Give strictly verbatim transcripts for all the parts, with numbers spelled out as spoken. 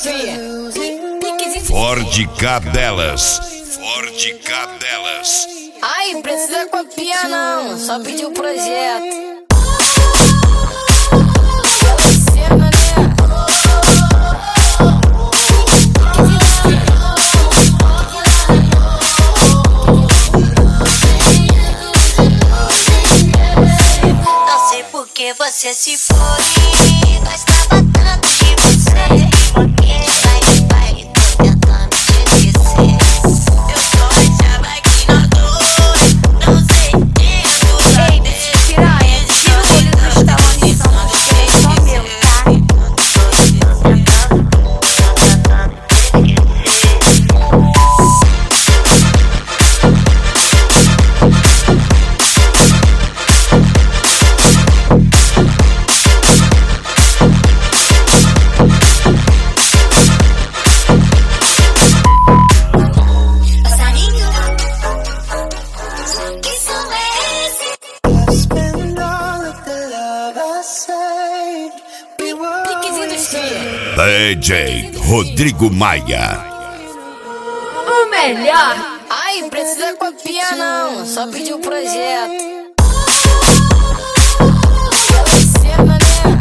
Ford Cadelas. Ford Cadelas. Ai, precisa copiar não, só pedir o projeto. Cena, né? Não sei por que você se foi, gostava tanto de você. Porque vai, vai, tô tentando te esquecer. Eu só achava que nós dois não sentimos saber. Piranha, tira o olho do Stallone, só não sei, só meu, D J Rodrigo Maia. o melhor. Ai, precisa copiar não, só pedir o projeto. Cena, né?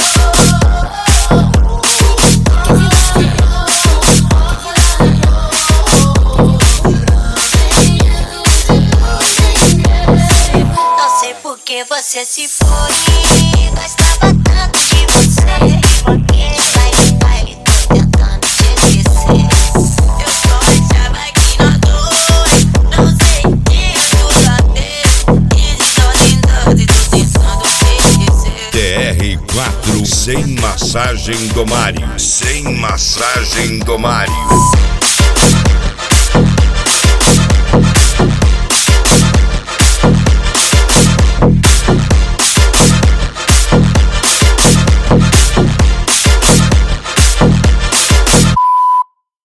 Não sei por que você se foi, gostava tanto de você. Porque vai, vai, tô tentando te esquecer. Eu só achava que nós dois não sentimos saber. E só tentando e tô tentando te esquecer. T R quatro sem massagem do Mário. Sem massagem do Mário.